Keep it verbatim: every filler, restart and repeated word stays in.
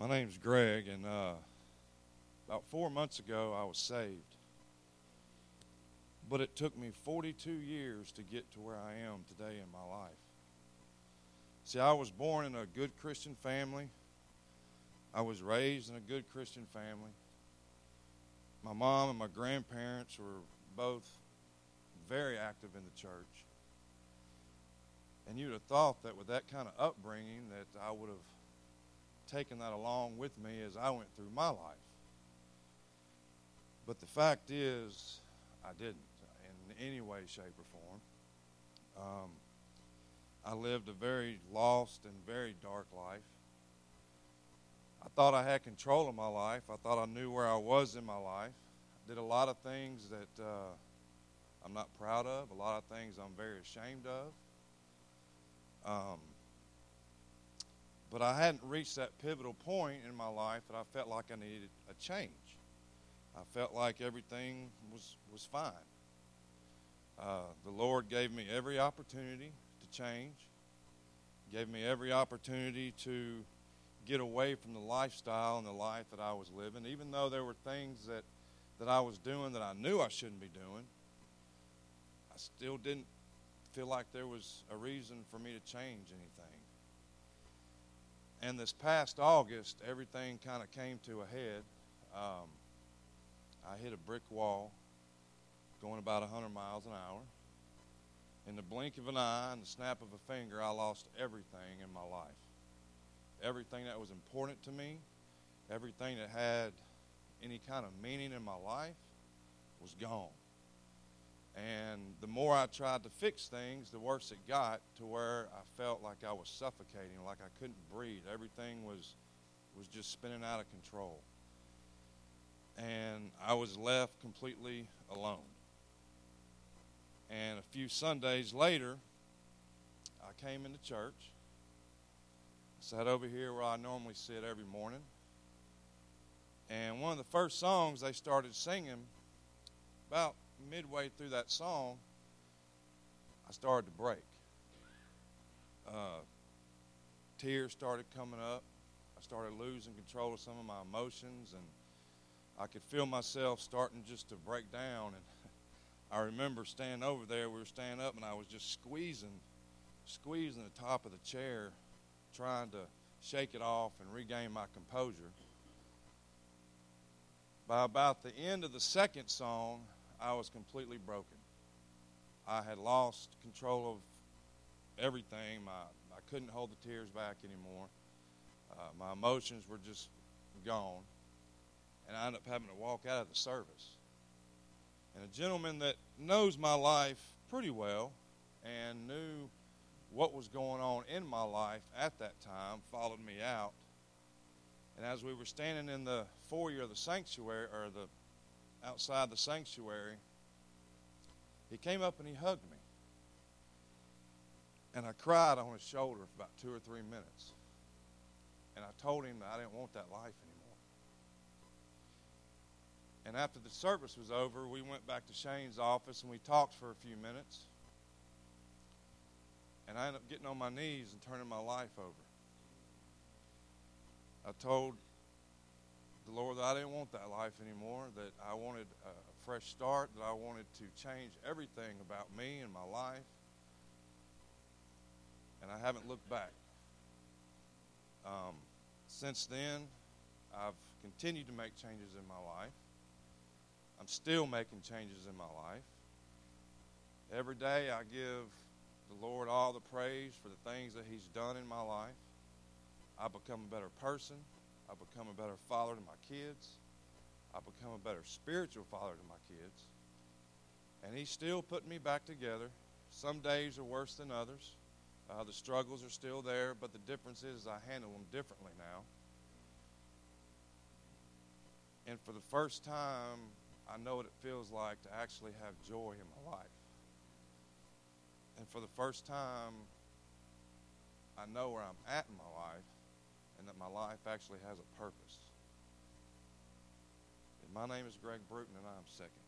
My name's Greg, and uh, about four months ago I was saved. But it took me forty-two years to get to where I am today in my life. See, I was born in a good Christian family. I was raised in a good Christian family. My mom and my grandparents were both very active in the church. And you'd have thought that with that kind of upbringing that I would have taken that along with me as I went through my life. But the fact is, I didn't in any way, shape, or form. Um, I lived a very lost and very dark life. I thought I had control of my life. I thought I knew where I was in my life. I did a lot of things that uh, I'm not proud of, a lot of things I'm very ashamed of. Um, but I hadn't reached that pivotal point in my life that I felt like I needed a change. I felt like everything was, was fine. Uh, the Lord gave me every opportunity to change, gave me every opportunity to get away from the lifestyle and the life that I was living, even though there were things that, that I was doing that I knew I shouldn't be doing. I still didn't feel like there was a reason for me to change anything. And this past August, everything kind of came to a head. Um, I hit a brick wall going about one hundred miles an hour. In the blink of an eye and the snap of a finger, I lost everything in my life. Everything that was important to me, everything that had any kind of meaning in my life was gone. And the more I tried to fix things, the worse it got, to where I felt like I was suffocating, like I couldn't breathe. Everything was was just spinning out of control. And I was left completely alone. And a few Sundays later, I came into church, sat over here where I normally sit every morning. And one of the first songs they started singing, about midway through that song, I started to break. Uh, tears started coming up. I started losing control of some of my emotions, and I could feel myself starting just to break down. And I remember standing over there, we were standing up, and I was just squeezing, squeezing the top of the chair, trying to shake it off and regain my composure. By about the end of the second song, I was completely broken. I had lost control of everything. My, I couldn't hold the tears back anymore. Uh, my emotions were just gone. And I ended up having to walk out of the service. And a gentleman that knows my life pretty well and knew what was going on in my life at that time followed me out. And as we were standing in the foyer of the sanctuary, or the outside the sanctuary, he came up and he hugged me. And I cried on his shoulder for about two or three minutes. And I told him that I didn't want that life anymore. And after the service was over, we went back to Shane's office and we talked for a few minutes. And I ended up getting on my knees and turning my life over. I told the Lord that I didn't want that life anymore, that I wanted a fresh start, that I wanted to change everything about me and my life. And I haven't looked back. Um, since then, I've continued to make changes in my life. I'm still making changes in my life. Every day I give the Lord all the praise for the things that He's done in my life. I become a better person. I become a better father to my kids. I become a better spiritual father to my kids. And He's still putting me back together. Some days are worse than others. Uh, the struggles are still there, but the difference is I handle them differently now. And for the first time, I know what it feels like to actually have joy in my life. And for the first time, I know where I'm at in my life, and that my life actually has a purpose. And my name is Greg Bruton, and I'm second.